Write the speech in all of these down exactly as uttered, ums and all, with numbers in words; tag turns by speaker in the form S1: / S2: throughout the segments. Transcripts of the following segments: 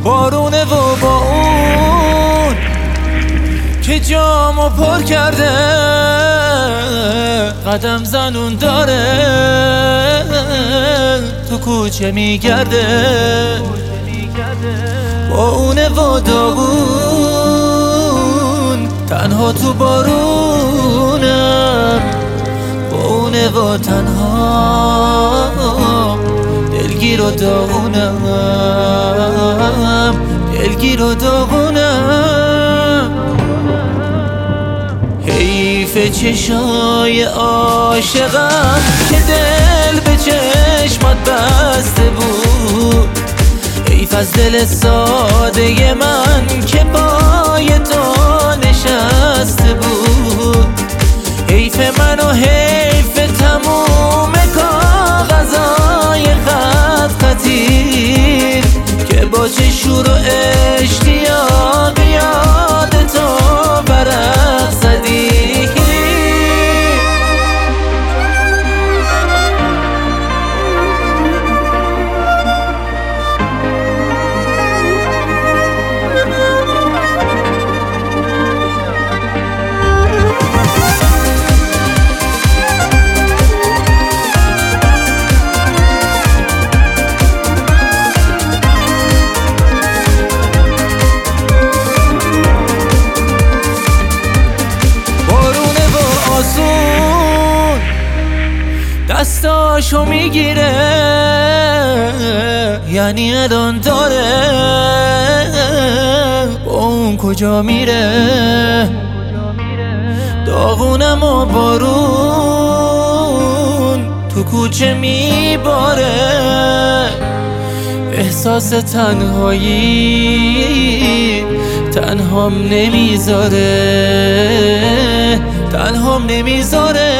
S1: بارونه و با اون که جامو پر کرده قدم زنون داره تو کوچه میگرده. با اونه و داغون تنها تو بارونم، با اونه و تنها دلگیر و داغونم، دلگیر و داغونم. حیف چشای عاشقم که دل به چشمات بسته بود، حیف از دل ساده من که پای تو نشسته بود. حیف من و حیف تموم کاغذای خط خطی که با چه شور و اشتیاق یاد تو برق زدی. دستاشو میگیره یعنی الان داره با اون کجا میره. داغونم و بارون تو کوچه میباره، احساس تنهایی تنهام نمیذاره، تنهام نمیذاره.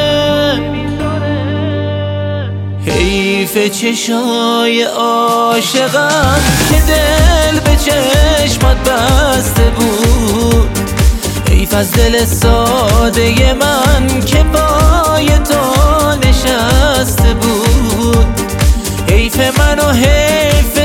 S1: حیف چشای عاشقم که دل به چشمات بسته بود، حیف از دل ساده من که پای تو نشسته بود. حیف من و حیف